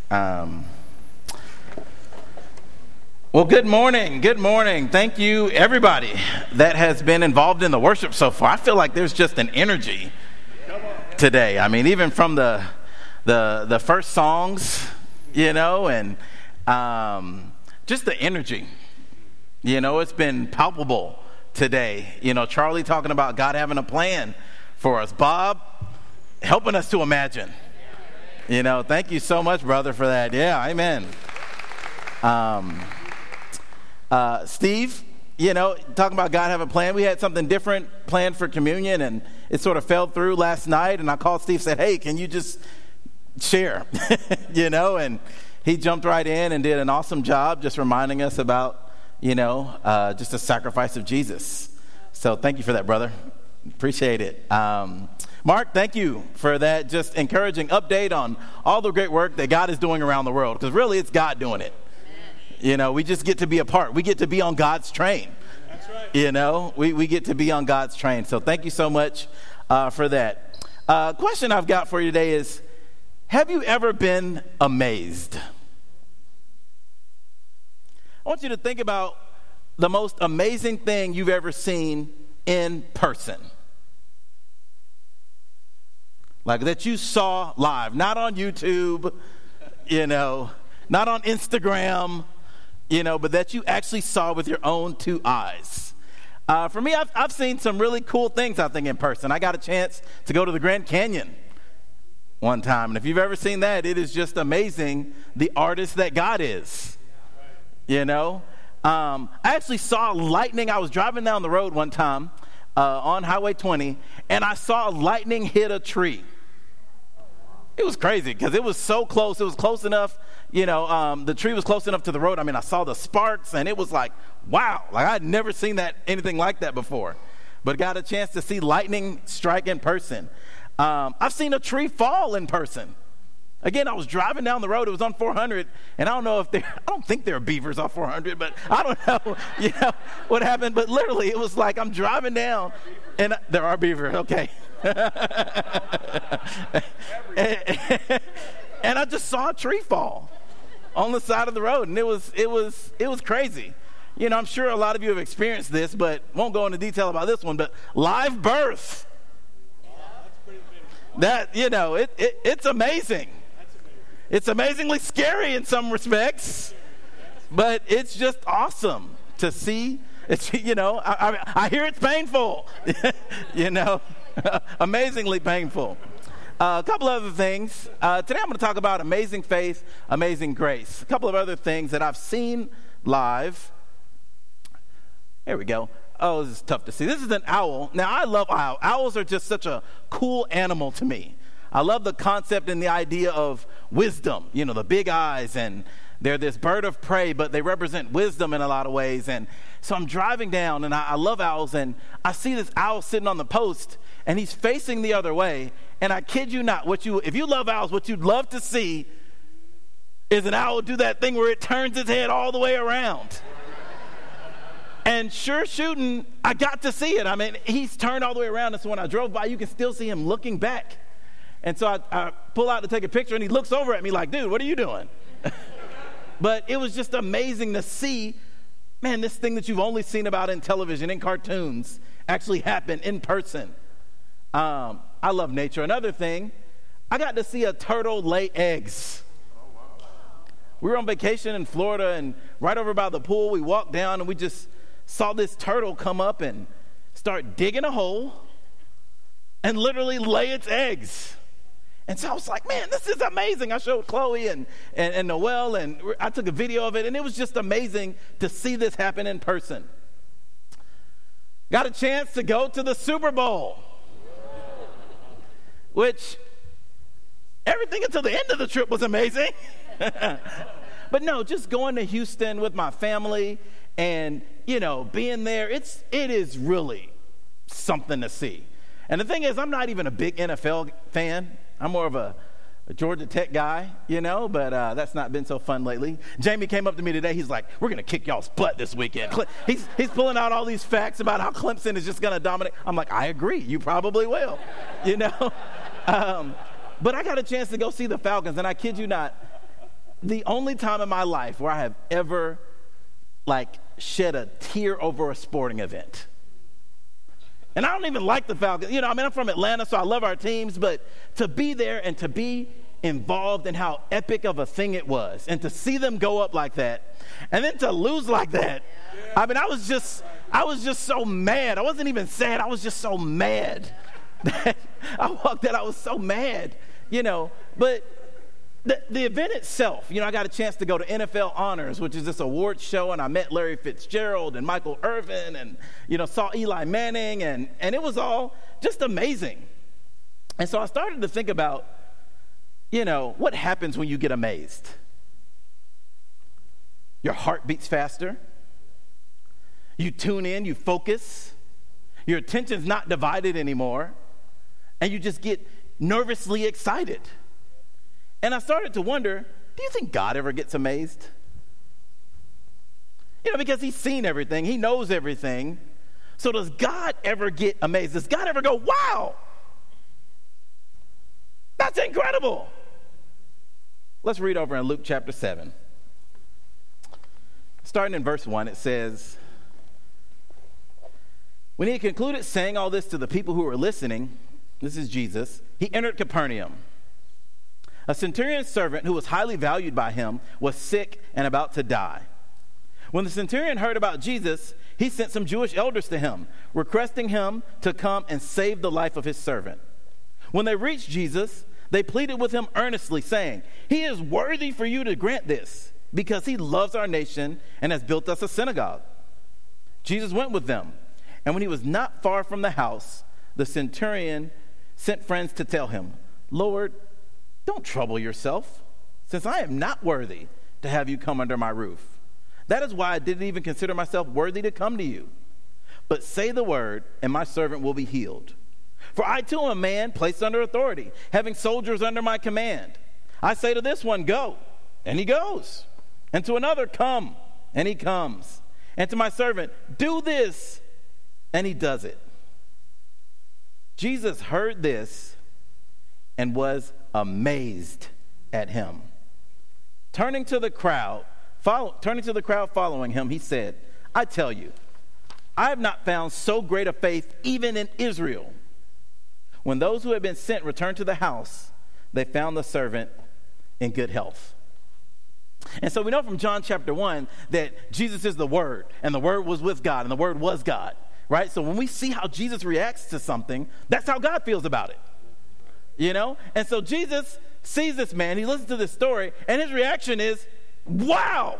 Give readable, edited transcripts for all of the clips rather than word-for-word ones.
Well, good morning. Good morning. Thank you, everybody that has been involved in the worship so far. I feel like there's just an energy today. I mean, even from the first songs, and just the energy. It's been palpable today. Charlie talking about God having a plan for us. Bob helping us to imagine. Thank you so much, brother, for that. Yeah, amen. Steve, talking about God having a plan. We had something different planned for communion, and it sort of fell through last night. And I called Steve, said, "Hey, can you just share?" And he jumped right in and did an awesome job, just reminding us about, just the sacrifice of Jesus. So thank you for that, brother. Appreciate it. Mark, thank you for that just encouraging update on all the great work that God is doing around the world, because really it's God doing it. We just get to be a part. We get to be on God's train. That's right. We get to be on God's train. So thank you so much for that. Question I've got for you today is, have you ever been amazed? I want you to think about the most amazing thing you've ever seen in person. Like that you saw live, not on YouTube, not on Instagram, but that you actually saw with your own two eyes. For me, I've seen some really cool things, I think, in person. I got a chance to go to the Grand Canyon one time. And if you've ever seen that, it is just amazing the artist that God is. I actually saw lightning. I was driving down the road one time on Highway 20, and I saw lightning hit a tree. It was crazy because it was so close. It was close enough, the tree was close enough to the road. I mean, I saw the sparks, and it was like, wow. Like, I'd never seen anything like that before. But got a chance to see lightning strike in person. I've seen a tree fall in person. Again, I was driving down the road. It was on 400, and I don't think there are beavers off 400, but I don't know, what happened. But literally, it was like I'm driving down, and there are beavers. Okay. And I just saw a tree fall on the side of the road, and it was crazy. I'm sure a lot of you have experienced this, but won't go into detail about this one. But live birth, that it's amazing. It's amazingly scary in some respects, but it's just awesome to see. It's I hear it's painful, amazingly painful. A couple other things. Today I'm going to talk about amazing faith, amazing grace. A couple of other things that I've seen live. There we go. Oh, this is tough to see. This is an owl. Now, I love owls. Owls are just such a cool animal to me. I love the concept and the idea of wisdom, the big eyes, and they're this bird of prey, but they represent wisdom in a lot of ways. And so I'm driving down, and I love owls, and I see this owl sitting on the post, and he's facing the other way. And I kid you not, if you love owls, what you'd love to see is an owl do that thing where it turns its head all the way around. And sure shooting, I got to see it. I mean, he's turned all the way around, and so when I drove by, you can still see him looking back. And so I pull out to take a picture, and he looks over at me like, "Dude, what are you doing?" But it was just amazing to see, man, this thing that you've only seen about in television, in cartoons, actually happen in person. I love nature. Another thing, I got to see a turtle lay eggs. We were on vacation in Florida, and right over by the pool, we walked down, and we just saw this turtle come up and start digging a hole and literally lay its eggs. And so I was like, man, this is amazing. I showed Chloe and Noelle, and I took a video of it, and it was just amazing to see this happen in person. Got a chance to go to the Super Bowl, which everything until the end of the trip was amazing. But no, just going to Houston with my family and, being there, it is really something to see. And the thing is, I'm not even a big NFL fan. I'm more of a Georgia Tech guy, but that's not been so fun lately. Jamie came up to me today. He's like, "We're going to kick y'all's butt this weekend." He's pulling out all these facts about how Clemson is just going to dominate. I'm like, I agree. You probably will, But I got a chance to go see the Falcons, and I kid you not, the only time in my life where I have ever shed a tear over a sporting event. And I don't even like the Falcons. I'm from Atlanta, so I love our teams, but to be there and to be involved in how epic of a thing it was, and to see them go up like that, and then to lose like that. I was just so mad. I wasn't even sad. I was just so mad. I walked out, I was so mad, but the event itself, I got a chance to go to NFL Honors, which is this award show, and I met Larry Fitzgerald and Michael Irvin and, saw Eli Manning, and it was all just amazing. And so I started to think about, what happens when you get amazed? Your heart beats faster. You tune in, you focus. Your attention's not divided anymore. And you just get nervously excited. And I started to wonder, do you think God ever gets amazed? Because he's seen everything. He knows everything. So does God ever get amazed? Does God ever go, wow, that's incredible? Let's read over in Luke chapter 7. Starting in verse 1, it says, when he had concluded saying all this to the people who were listening, this is Jesus, he entered Capernaum. A centurion's servant who was highly valued by him was sick and about to die. When the centurion heard about Jesus, he sent some Jewish elders to him, requesting him to come and save the life of his servant. When they reached Jesus, they pleaded with him earnestly, saying, he is worthy for you to grant this, because he loves our nation and has built us a synagogue. Jesus went with them, and when he was not far from the house, the centurion sent friends to tell him, Lord, don't trouble yourself, since I am not worthy to have you come under my roof. That is why I didn't even consider myself worthy to come to you. But say the word, and my servant will be healed. For I too am a man placed under authority, having soldiers under my command. I say to this one, go, and he goes. And to another, come, and he comes. And to my servant, do this, and he does it. Jesus heard this and was amazed at him. Turning to the crowd following him, he said, I tell you, I have not found so great a faith even in Israel. When those who had been sent returned to the house, they found the servant in good health. And so we know from John chapter 1 that Jesus is the Word, and the Word was with God, and the Word was God, right? So when we see how Jesus reacts to something, that's how God feels about it. And so Jesus sees this man, he listens to this story, and his reaction is, wow,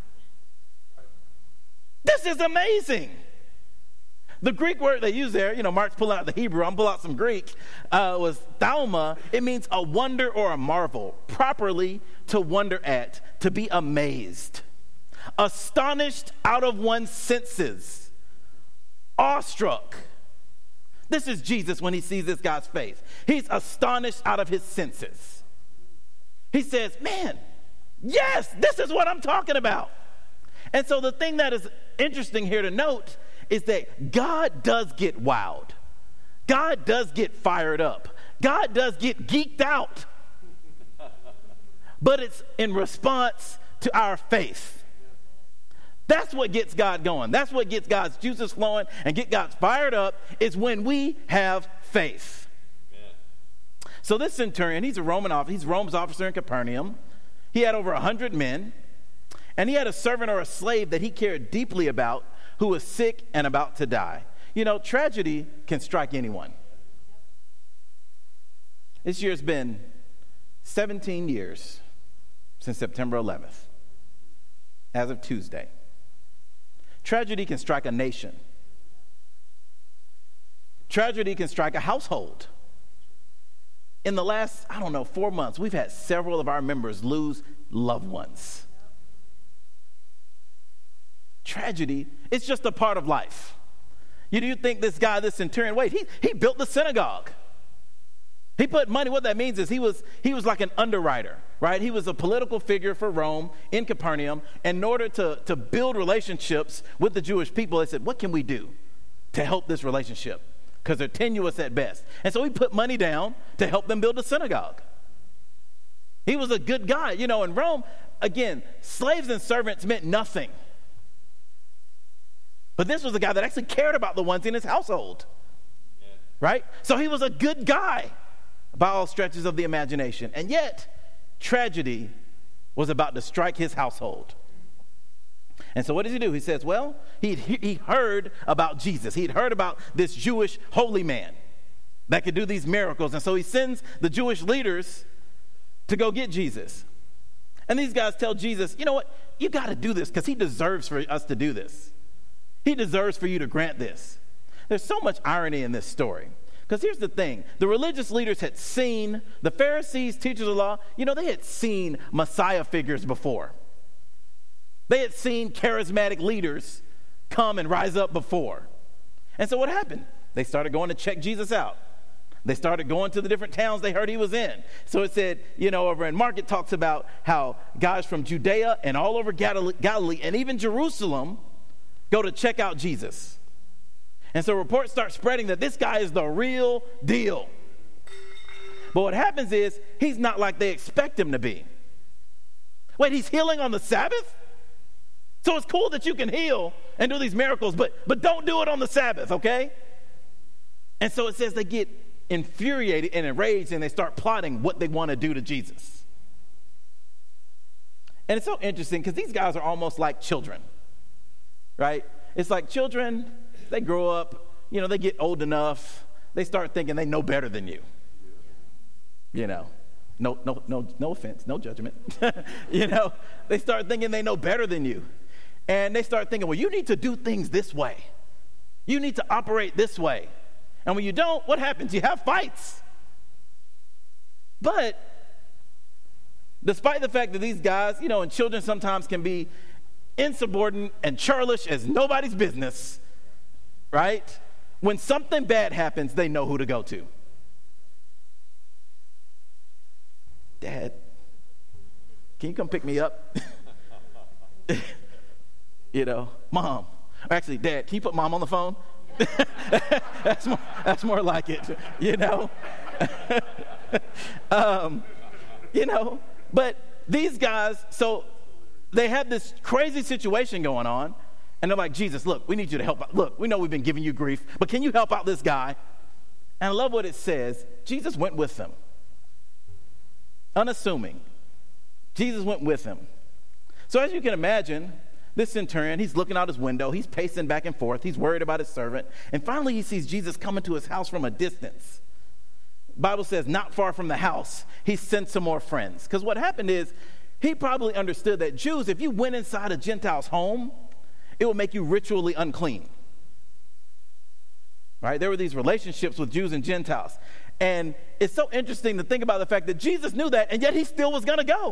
this is amazing. The Greek word they use there, Mark's pulling out the Hebrew, I'm pulling out some Greek, was thauma. It means a wonder or a marvel, properly to wonder at, to be amazed, astonished out of one's senses, awestruck. This is Jesus when he sees this guy's faith. He's astonished out of his senses. He says, man, yes, this is what I'm talking about. And so the thing that is interesting here to note is that God does get wowed. God does get fired up. God does get geeked out. But it's in response to our faith. That's what gets God going. That's what gets God's juices flowing and get God fired up, is when we have faith. Amen. So this centurion, he's Rome's officer in Capernaum. He had over 100 men, and he had a servant or a slave that he cared deeply about who was sick and about to die. Tragedy can strike anyone. This year's been 17 years since September 11th, as of Tuesday. Tragedy can strike a nation. Tragedy can strike a household. In the last, 4 months, we've had several of our members lose loved ones. Tragedy, it's just a part of life. You think this guy, this centurion, he built the synagogue. He put money. What that means is he was like an underwriter, right? He was a political figure for Rome in Capernaum. In order to build relationships with the Jewish people, they said, what can we do to help this relationship? Because they're tenuous at best. And so he put money down to help them build a synagogue. He was a good guy. You know, in Rome, again, slaves and servants meant nothing. But this was a guy that actually cared about the ones in his household. Yeah. Right? So he was a good guy by all stretches of the imagination. And yet, tragedy was about to strike his household. And so what does he do? He says, well, he heard about Jesus. He'd heard about this Jewish holy man that could do these miracles. And so he sends the Jewish leaders to go get Jesus. And these guys tell Jesus, you know what? You got to do this because he deserves for us to do this. He deserves for you to grant this. There's so much irony in this story. Because here's the thing. The religious leaders had seen, the Pharisees, teachers of law, you know, they had seen Messiah figures before. They had seen charismatic leaders come and rise up before. And so what happened? They started going to check Jesus out. They started going to the different towns they heard he was in. So it said, you know, over in Mark, it talks about how guys from Judea and all over Galilee and even Jerusalem go to check out Jesus. And so reports start spreading that this guy is the real deal. But what happens is he's not like they expect him to be. Wait, he's healing on the Sabbath? So it's cool that you can heal and do these miracles, but don't do it on the Sabbath, okay? And so it says they get infuriated and enraged and they start plotting what they want to do to Jesus. And it's so interesting because these guys are almost like children, right? It's like children, they grow up, you know, they get old enough, they start thinking they know better than you. You know, no offense, no judgment. You know, they start thinking they know better than you. And they start thinking, well, you need to do things this way. You need to operate this way. And when you don't, what happens? You have fights. But despite the fact that these guys, you know, and children sometimes can be insubordinate and churlish as nobody's business, right? When something bad happens, they know who to go to. Dad, can you come pick me up? You know, Mom. Actually, Dad, can you put Mom on the phone? That's more like it, you know. You know, but these guys, so they have this crazy situation going on, and they're like, Jesus, look, we need you to help out. Look, we know we've been giving you grief, but can you help out this guy? And I love what it says. Jesus went with them. Unassuming. Jesus went with him. So as you can imagine, this centurion, he's looking out his window. He's pacing back and forth. He's worried about his servant. And finally, he sees Jesus coming to his house from a distance. The Bible says not far from the house, he sent some more friends. Because what happened is he probably understood that Jews, if you went inside a Gentile's home, it would make you ritually unclean. Right? There were these relationships with Jews and Gentiles. And it's so interesting to think about the fact that Jesus knew that, and yet he still was going to go.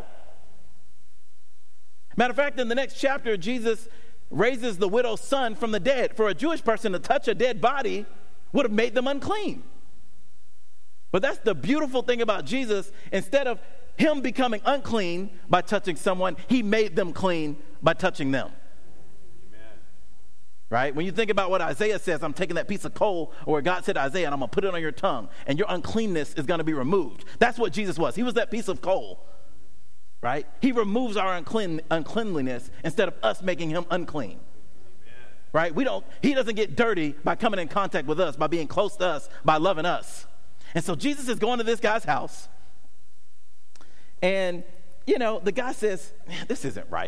Matter of fact, in the next chapter, Jesus raises the widow's son from the dead. For a Jewish person to touch a dead body would have made them unclean. But that's the beautiful thing about Jesus. Instead of him becoming unclean by touching someone, he made them clean by touching them. Amen. Right? When you think about what Isaiah says, I'm taking that piece of coal, or God said to Isaiah, and I'm going to put it on your tongue, and your uncleanness is going to be removed. That's what Jesus was. He was that piece of coal. Right? He removes our uncleanliness instead of us making him unclean. Amen. Right? He doesn't get dirty by coming in contact with us, by being close to us, by loving us. And so Jesus is going to this guy's house. And, you know, the guy says, man, this isn't right.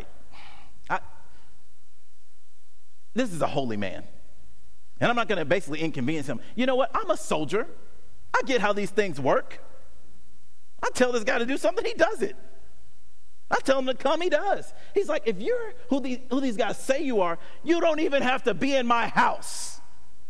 This is a holy man. And I'm not going to basically inconvenience him. You know what? I'm a soldier. I get how these things work. I tell this guy to do something, he does it. I tell him to come, he does. He's like, if you're who these guys say you are, you don't even have to be in my house.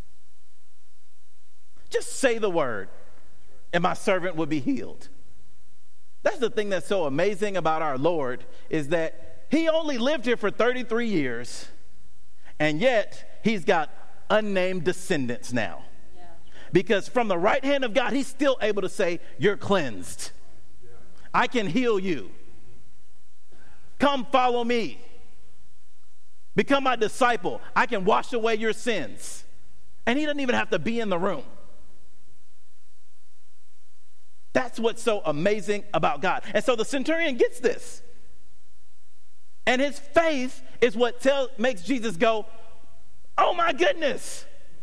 Just say the word, and my servant will be healed. That's the thing that's so amazing about our Lord, is that he only lived here for 33 years, and yet he's got unnamed descendants now. Yeah. Because from the right hand of God, he's still able to say, you're cleansed. Yeah. I can heal you. Come follow me. Become my disciple. I can wash away your sins. And he doesn't even have to be in the room. That's what's so amazing about God. And so the centurion gets this. And his faith is what makes Jesus go, oh my goodness.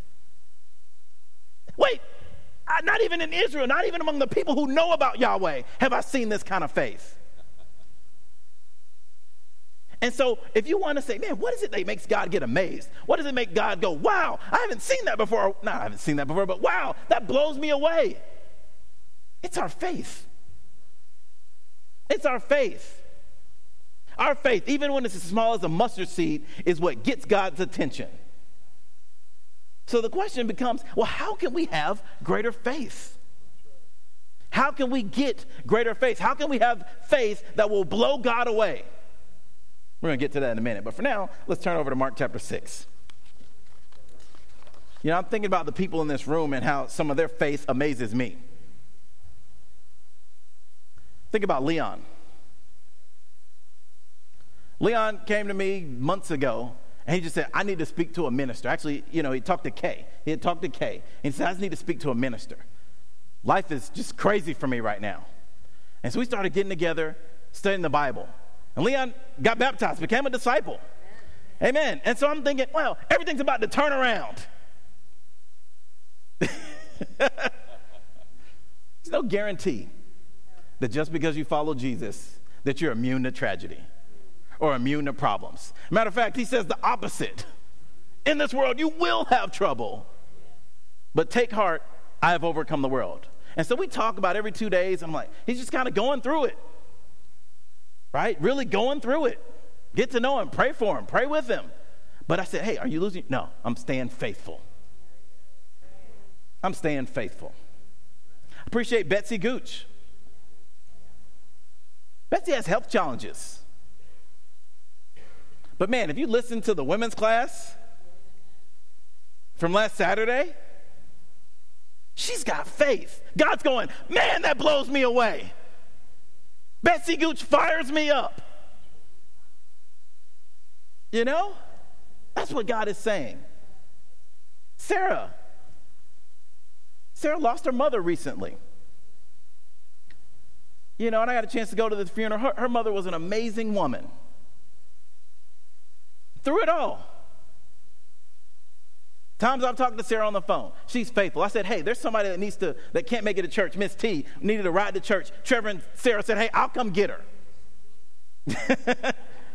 Wait, not even in Israel, not even among the people who know about Yahweh have I seen this kind of faith. And so if you want to say, man, what is it that makes God get amazed? What does it make God go, wow, I haven't seen that before. No, I haven't seen that before, but wow, that blows me away. It's our faith. It's our faith. Our faith, even when it's as small as a mustard seed, is what gets God's attention. So the question becomes, well, how can we have greater faith? How can we get greater faith? How can we have faith that will blow God away? We're going to get to that in a minute. But for now, let's turn over to Mark chapter 6. You know, I'm thinking about the people in this room and how some of their faith amazes me. Think about Leon. Leon came to me months ago, and he just said, I need to speak to a minister. Actually, you know, he talked to Kay. He had talked to Kay, and he said, I just need to speak to a minister. Life is just crazy for me right now. And so we started getting together, studying the Bible. And Leon got baptized, became a disciple. Amen. And so I'm thinking, well, everything's about to turn around. There's no guarantee that just because you follow Jesus, that you're immune to tragedy or immune to problems. Matter of fact, he says the opposite. In this world, you will have trouble. But take heart, I have overcome the world. And so we talk about every 2 days. I'm like, he's just kind of going through it. Right? Really going through it. Get to know him. Pray for him. Pray with him. But I said, hey, are you losing? No, I'm staying faithful. I'm staying faithful. Appreciate Betsy Gooch. Betsy has health challenges. But man, if you listen to the women's class from last Saturday, she's got faith. God's going, man, that blows me away. Betsy Gooch fires me up. You know? That's what God is saying. Sarah lost her mother recently. You know, and I got a chance to go to the funeral. Her mother was an amazing woman. Through it all. Times I've talked to Sarah on the phone. She's faithful. I said, hey, there's somebody that can't make it to church. Miss T needed to ride to church. Trevor and Sarah said, hey, I'll come get her.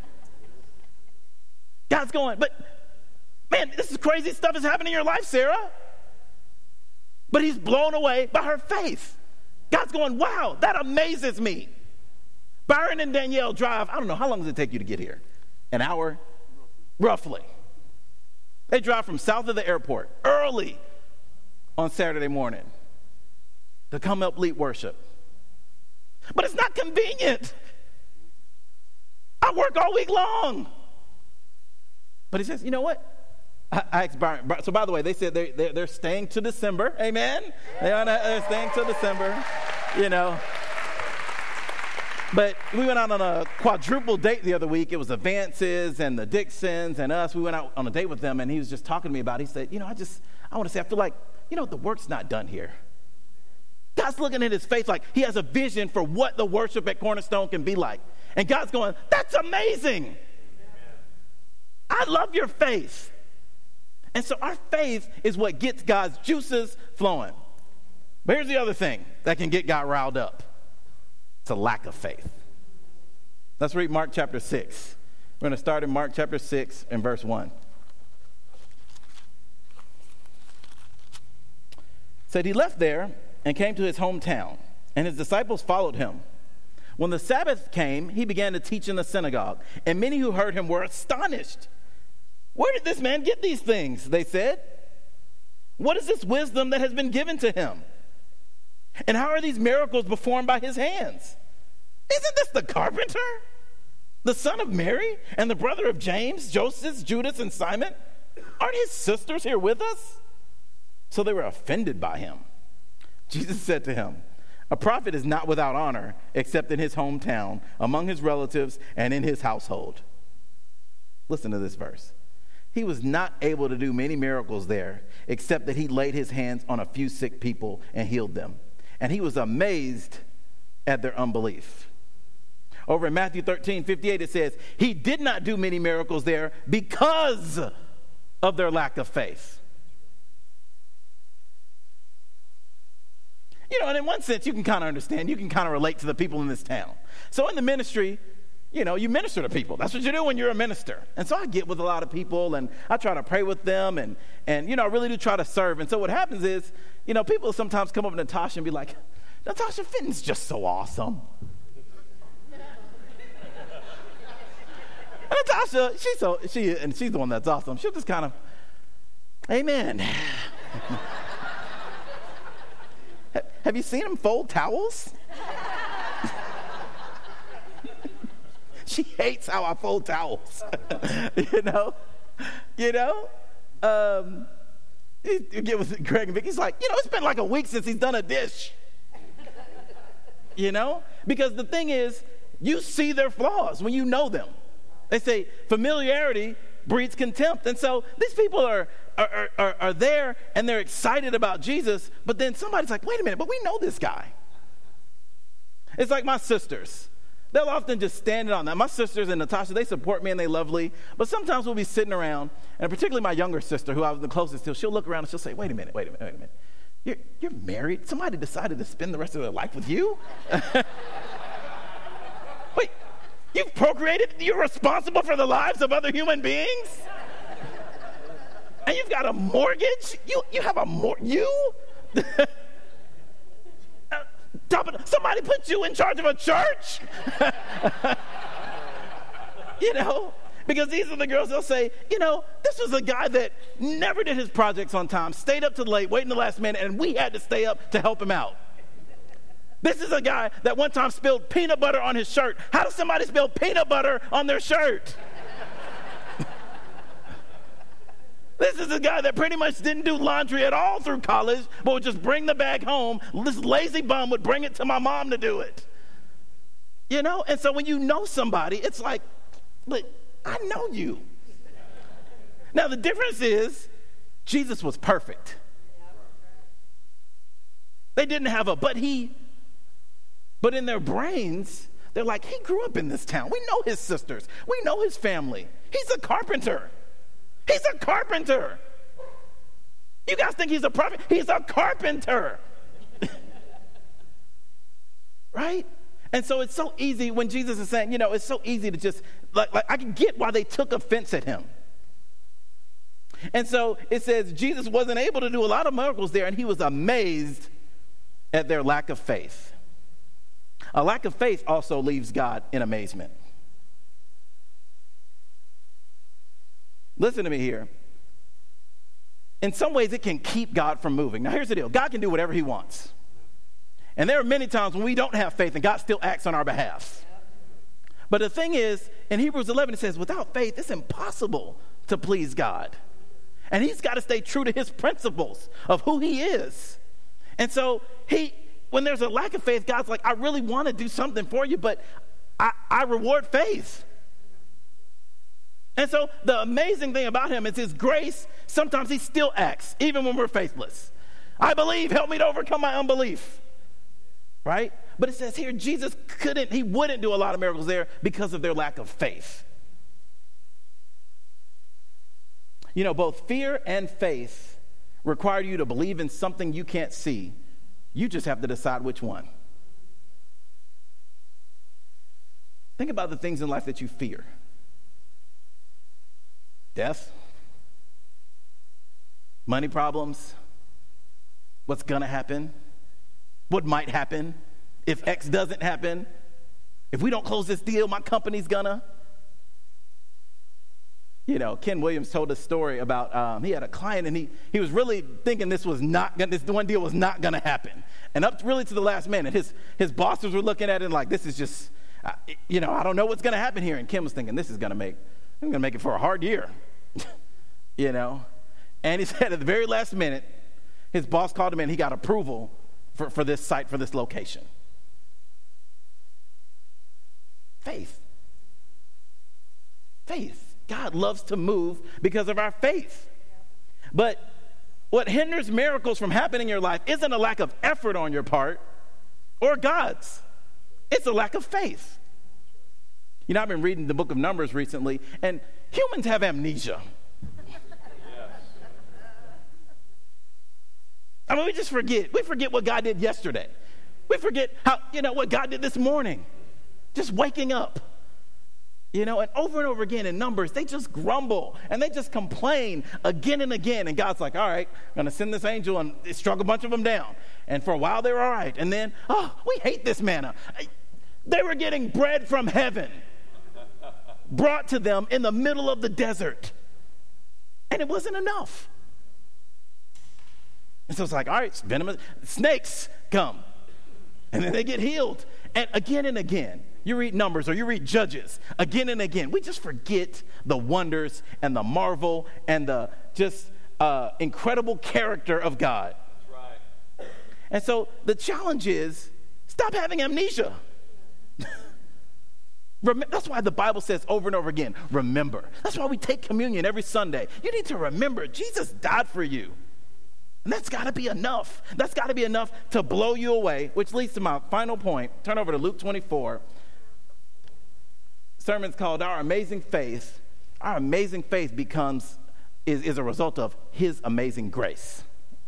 God's going, but man, this is crazy stuff is happening in your life, Sarah. But he's blown away by her faith. God's going, wow, that amazes me. Byron and Danielle drive, I don't know, how long does it take you to get here? An hour? Roughly. They drive from south of the airport early on Saturday morning to come up lead worship. But it's not convenient. I work all week long. But he says, you know what? I asked Byron. So by the way, they said they're staying to December. Amen? They're staying to December, you know. But we went out on a quadruple date the other week. It was the Vances and the Dixons and us. We went out on a date with them, and he was just talking to me about it. He said, you know, I want to say, I feel like, you know, the work's not done here. God's looking at his faith like he has a vision for what the worship at Cornerstone can be like. And God's going, that's amazing. I love your faith. And so our faith is what gets God's juices flowing. But here's the other thing that can get God riled up. It's a lack of faith. Let's read Mark chapter 6. We're going to start in Mark chapter 6 and verse 1. It said he left there and came to his hometown, and his disciples followed him. When the Sabbath came, he began to teach in the synagogue, and many who heard him were astonished. Where did this man get these things? They said. What is this wisdom that has been given to him? And how are these miracles performed by his hands? Isn't this the carpenter, the son of Mary, and the brother of James, Joseph, Judas, and Simon? Aren't his sisters here with us? So they were offended by him. Jesus said to him, a prophet is not without honor except in his hometown, among his relatives, and in his household. Listen to this verse. He was not able to do many miracles there, except that he laid his hands on a few sick people and healed them. and he was amazed at their unbelief. Over in Matthew 13:58, it says, he did not do many miracles there because of their lack of faith. You know, and in one sense, you can kind of understand, you can kind of relate to the people in this town. So in the ministry, you know, you minister to people. That's what you do when you're a minister. And so I get with a lot of people, and I try to pray with them, and you know, I really do try to serve. And so what happens is, you know, people sometimes come up to Natasha and be like, Natasha, Fenton's just so awesome. And Natasha, she's the one that's awesome. She'll just kind of, amen. Have you seen him fold towels? She hates how I fold towels. You know? You get with Greg and Vic. He's like, you know, it's been like a week since he's done a dish. You know? Because the thing is, you see their flaws when you know them. They say familiarity breeds contempt. And so these people are there, and they're excited about Jesus, but then somebody's like, wait a minute, but we know this guy. It's like my sisters. They'll often just stand on that. My sisters and Natasha, they support me and they lovely, but sometimes we'll be sitting around, and particularly my younger sister, who I was the closest to, she'll look around and she'll say, wait a minute. You're married? Somebody decided to spend the rest of their life with you? Wait, you've procreated? You're responsible for the lives of other human beings? And you've got a mortgage? You have a mortgage? Somebody put you in charge of a church? You know, because these are the girls, they'll say, you know, this was a guy that never did his projects on time, stayed up till late, waiting the last minute, and we had to stay up to help him out. This is a guy that one time spilled peanut butter on his shirt. How does somebody spill peanut butter on their shirt? This is a guy that pretty much didn't do laundry at all through college, but would just bring the bag home. This lazy bum would bring it to my mom to do it. You know? And so when you know somebody, it's like, but I know you. Now the difference is, Jesus was perfect. They didn't have but in their brains, they're like, he grew up in this town. We know his sisters. We know his family. He's a carpenter. He's a carpenter. You guys think he's a prophet? He's a carpenter. Right? And so it's so easy when Jesus is saying, you know, it's so easy to just, like I can get why they took offense at him. And so it says Jesus wasn't able to do a lot of miracles there, and he was amazed at their lack of faith. A lack of faith also leaves God in amazement. Listen to me here. In some ways, it can keep God from moving. Now, here's the deal. God can do whatever he wants. And there are many times when we don't have faith and God still acts on our behalf. But the thing is, in Hebrews 11, it says, without faith, it's impossible to please God. And he's got to stay true to his principles of who he is. And so when there's a lack of faith, God's like, I really want to do something for you, but I reward faith. And so the amazing thing about him is his grace, sometimes he still acts, even when we're faithless. I believe, help me to overcome my unbelief. Right? But it says here, Jesus he wouldn't do a lot of miracles there because of their lack of faith. You know, both fear and faith require you to believe in something you can't see. You just have to decide which one. Think about the things in life that you fear. Death, money problems, what's going to happen, what might happen, if X doesn't happen, if we don't close this deal, my company's gonna. You know, Ken Williams told a story about he had a client and he was really thinking this one deal was not gonna happen. And up really to the last minute, his bosses were looking at it like, this is just, I don't know what's gonna happen here. And Ken was thinking, I'm gonna make it for a hard year. You know? And he said at the very last minute, his boss called him in, he got approval for this site, for this location. Faith. God loves to move because of our faith. But what hinders miracles from happening in your life isn't a lack of effort on your part. or God's. It's a lack of faith. You know, I've been reading the book of Numbers recently, and humans have amnesia. I mean, we just forget. We forget what God did yesterday. We forget what God did this morning. Just waking up. And over again in Numbers, they just grumble and they just complain again and again. And God's like, all right, I'm going to send this angel and struck a bunch of them down. And for a while, they were all right. And then, we hate this manna. They were getting bread from heaven brought to them in the middle of the desert. And it wasn't enough. And so it's like, all right, venomous snakes come. And then they get healed. And again, you read Numbers or you read Judges again and again. We just forget the wonders and the marvel and the just incredible character of God. That's right. And so the challenge is stop having amnesia. That's why the Bible says over and over again, remember. That's why we take communion every Sunday. You need to remember Jesus died for you. And that's got to be enough. That's got to be enough to blow you away, which leads to my final point. Turn over to Luke 24. Sermon's called Our Amazing Faith. Our amazing faith is a result of his amazing grace.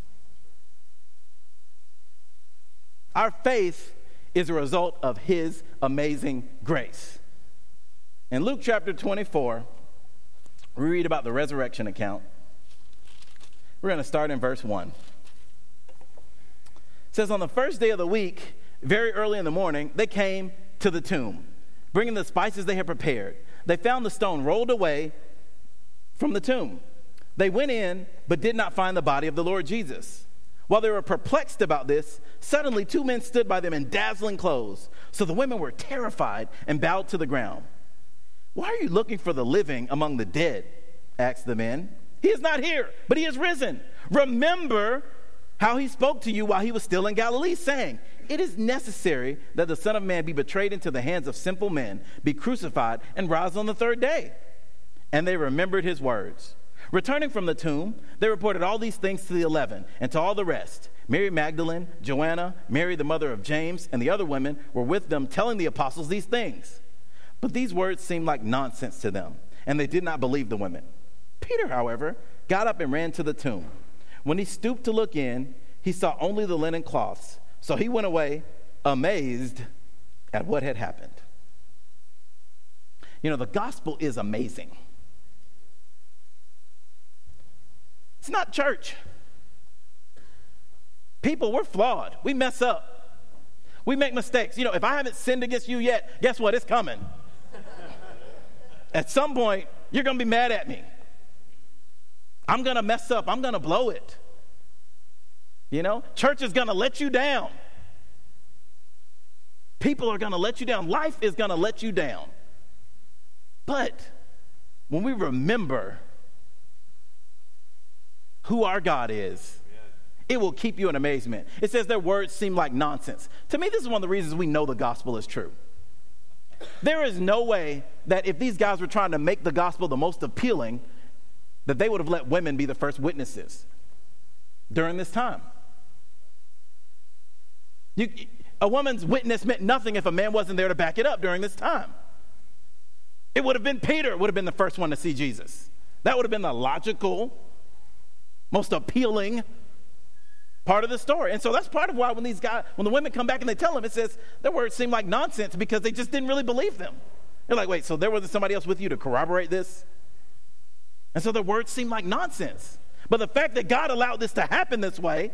Our faith is a result of his amazing grace. In Luke chapter 24, we read about the resurrection account. We're going to start in verse 1. It says, on the first day of the week, very early in the morning, they came to the tomb, bringing the spices they had prepared. They found the stone rolled away from the tomb. They went in, but did not find the body of the Lord Jesus. While they were perplexed about this, suddenly 2 men stood by them in dazzling clothes. So the women were terrified and bowed to the ground. Why are you looking for the living among the dead? Asked the men. He is not here, but he is risen. Remember how he spoke to you while he was still in Galilee, saying, it is necessary that the Son of Man be betrayed into the hands of sinful men, be crucified, and rise on the third day. And they remembered his words. Returning from the tomb, they reported all these things to the 11 and to all the rest. Mary Magdalene, Joanna, Mary the mother of James, and the other women were with them, telling the apostles these things. But these words seemed like nonsense to them, and they did not believe the women. Peter, however, got up and ran to the tomb. When he stooped to look in, he saw only the linen cloths. So he went away amazed at what had happened. The gospel is amazing. It's not church. People, we're flawed. We mess up. We make mistakes. If I haven't sinned against you yet, guess what? It's coming. At some point, you're going to be mad at me. I'm going to mess up. I'm going to blow it. Church is going to let you down. People are going to let you down. Life is going to let you down. But when we remember who our God is, it will keep you in amazement. It says their words seem like nonsense. To me, this is one of the reasons we know the gospel is true. There is no way that if these guys were trying to make the gospel the most appealing, that they would have let women be the first witnesses during this time. A woman's witness meant nothing if a man wasn't there to back it up during this time. It would have been Peter would have been the first one to see Jesus. That would have been the logical, most appealing part of the story. And so that's part of why when the women come back and they tell him, it says their words seem like nonsense because they just didn't really believe them. They're like, wait, so there wasn't somebody else with you to corroborate this? And so their words seem like nonsense. But the fact that God allowed this to happen this way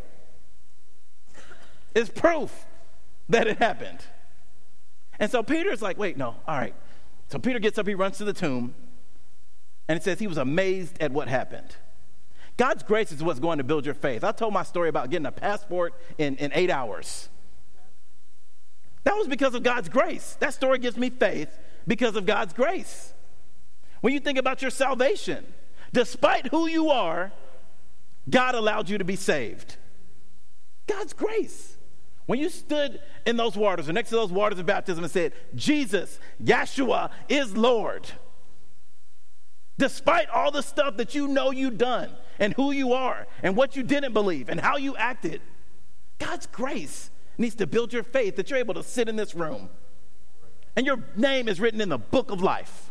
is proof that it happened. And so Peter's like, wait, no, all right. So Peter gets up, he runs to the tomb, and it says he was amazed at what happened. God's grace is what's going to build your faith. I told my story about getting a passport in 8 hours. That was because of God's grace. That story gives me faith because of God's grace. When you think about your salvation, despite who you are, God allowed you to be saved. God's grace. When you stood in those waters or next to those waters of baptism and said, Jesus, Yeshua is Lord. Despite all the stuff that you've done and who you are and what you didn't believe and how you acted, God's grace needs to build your faith that you're able to sit in this room and your name is written in the book of life.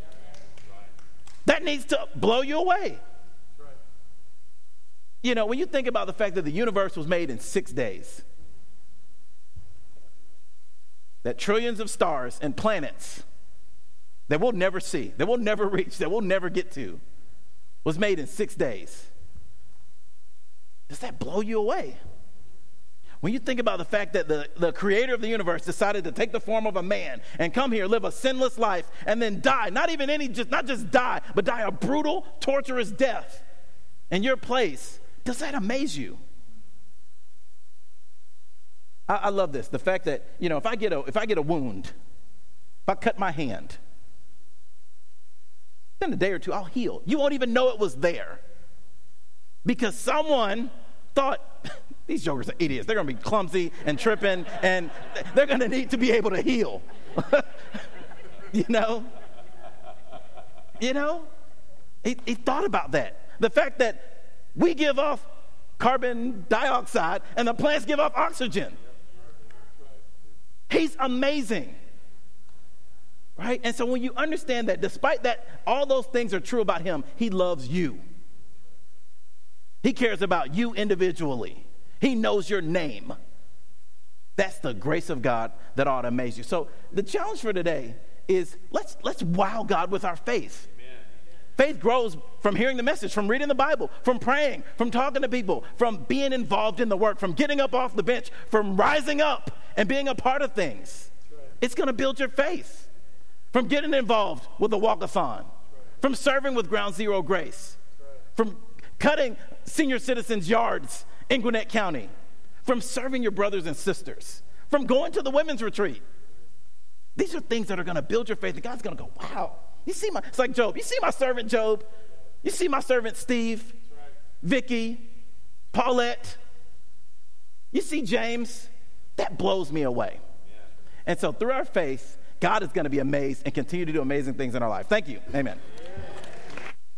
That needs to blow you away. You know, when you think about the fact that the universe was made in 6 days, that trillions of stars and planets that we'll never see, that we'll never reach, that we'll never get to, was made in 6 days. Does that blow you away? When you think about the fact that the creator of the universe decided to take the form of a man and come here, live a sinless life, and then die, not just die, but die a brutal, torturous death in your place, does that amaze you? I love this. The fact that, you know, if I get a wound, if I cut my hand, in a day or two, I'll heal. You won't even know it was there. Because someone thought, these jokers are idiots. They're going to be clumsy and tripping, and they're going to need to be able to heal. You know? He thought about that. The fact that we give off carbon dioxide and the plants give off oxygen. He's amazing. Right? And so when you understand that despite that all those things are true about him, he loves you. He cares about you individually. He knows your name. That's the grace of God that ought to amaze you. So the challenge for today is let's wow God with our faith. Faith grows from hearing the message, from reading the Bible, from praying, from talking to people, from being involved in the work, from getting up off the bench, from rising up and being a part of things. It's going to build your faith. From getting involved with the walk-a-thon, from serving with Ground Zero Grace, from cutting senior citizens' yards in Gwinnett County, from serving your brothers and sisters, from going to the women's retreat. These are things that are going to build your faith, and God's going to go, wow. It's like Job. You see my servant Job? You see my servant Steve, Vicky, Paulette? You see James? That blows me away. And so through our faith, God is going to be amazed and continue to do amazing things in our life. Thank you. Amen.